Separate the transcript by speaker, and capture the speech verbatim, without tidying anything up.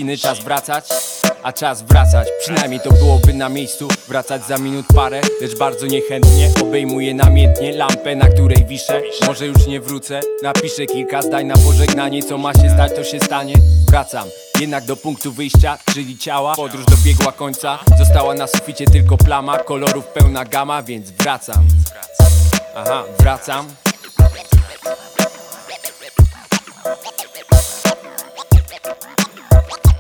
Speaker 1: godziny, czas wracać, a czas wracać. Przynajmniej to byłoby na miejscu. Wracać za minut parę, lecz bardzo niechętnie. Obejmuję namiętnie lampę, na której wiszę. Może już nie wrócę, napiszę kilka zdań na pożegnanie. Co ma się stać, to się stanie. Wracam jednak do punktu wyjścia, czyli ciała. Podróż dobiegła końca, została na suficie tylko plama. Kolorów pełna gama, więc wracam. Aha, wracam.